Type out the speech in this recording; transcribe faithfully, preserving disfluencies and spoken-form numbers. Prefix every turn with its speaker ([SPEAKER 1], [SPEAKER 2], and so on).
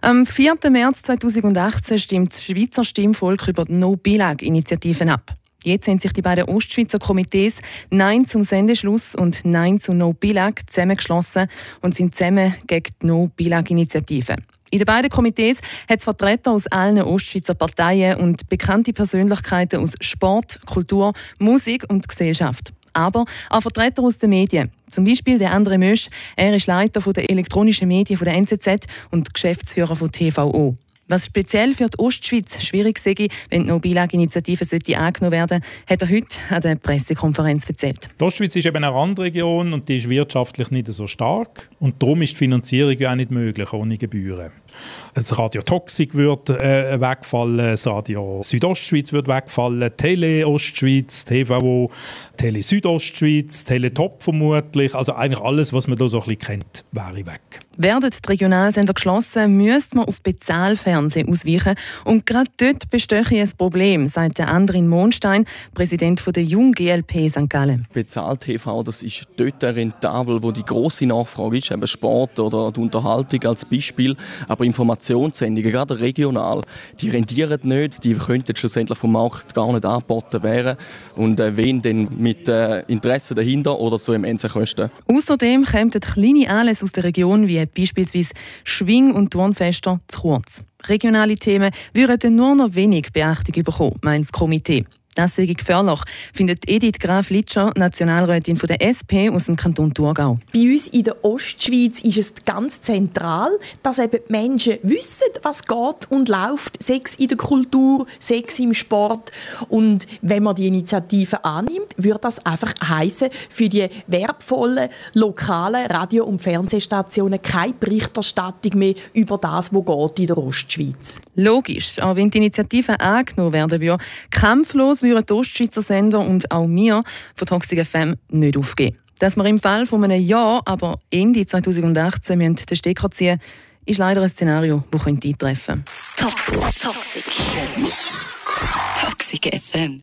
[SPEAKER 1] Am vierten März zweitausendachtzehn stimmt das Schweizer Stimmvolk über die No-Billag-Initiativen ab. Jetzt haben sich die beiden Ostschweizer Komitees Nein zum Sendeschluss und Nein zu No-Billag zusammengeschlossen und sind zusammen gegen die No-Billag-Initiative. In den beiden Komitees hat es Vertreter aus allen Ostschweizer Parteien und bekannte Persönlichkeiten aus Sport, Kultur, Musik und Gesellschaft. Aber auch Vertreter aus den Medien. Zum Beispiel der André Mösch. Er ist Leiter der elektronischen Medien der N Z Z und Geschäftsführer von T V O. Was speziell für die Ostschweiz schwierig sei, wenn die No-Billag-Initiative angenommen werden sollte, hat er heute an der Pressekonferenz erzählt.
[SPEAKER 2] Die Ostschweiz ist eben eine Randregion und die ist wirtschaftlich nicht so stark. Und darum ist die Finanzierung auch nicht möglich ohne Gebühren. Das Radio Toxic wird äh, wegfallen, das Radio Südostschweiz wird wegfallen, Tele Ostschweiz, T V O, Tele Südostschweiz, Tele Top vermutlich. Also eigentlich alles, was man da so ein bisschen kennt, wäre weg.
[SPEAKER 1] Werden die Regionalsender geschlossen, müsste man auf Bezahlfernsehen ausweichen. Und gerade dort bestehe ein Problem, sagt Andrin Monstein, Präsident der Jung G L P Sankt Gallen.
[SPEAKER 3] Bezahl-T V, das ist dort rentabel, wo die grosse Nachfrage ist, eben Sport oder die Unterhaltung als Beispiel. Aber Informationssendungen, gerade regional, die rendieren nicht, die könnten schlussendlich vom Markt gar nicht angeboten werden. Und äh, wen denn mit äh, Interesse dahinter oder so immensen Kosten.
[SPEAKER 1] Außerdem kämen kleine Anlässe aus der Region, wie beispielsweise Schwing- und Turnfester, zu kurz. Regionale Themen würden nur noch wenig Beachtung bekommen, meint das Komitee. Das sei gefährlich, findet Edith Graf-Litscher, Nationalrätin von der S P aus dem Kanton Thurgau.
[SPEAKER 4] Bei uns in der Ostschweiz ist es ganz zentral, dass eben die Menschen wissen, was geht und läuft, sei es in der Kultur, sei es im Sport. Und wenn man die Initiative annimmt, würde das einfach heissen, für die wertvollen lokalen Radio- und Fernsehstationen keine Berichterstattung mehr über das, was geht in der Ostschweiz.
[SPEAKER 1] Logisch, auch wenn die Initiative angenommen werden würde, kampflos würden die Ostschweizer Sender und auch wir von Toxic F M nicht aufgeben. Dass wir im Fall von einem Jahr, aber Ende zweitausendachtzehn den Stecker ziehen müssen, ist leider ein Szenario, das eintreffen könnte.
[SPEAKER 5] Toxic. Toxic. Toxic F M.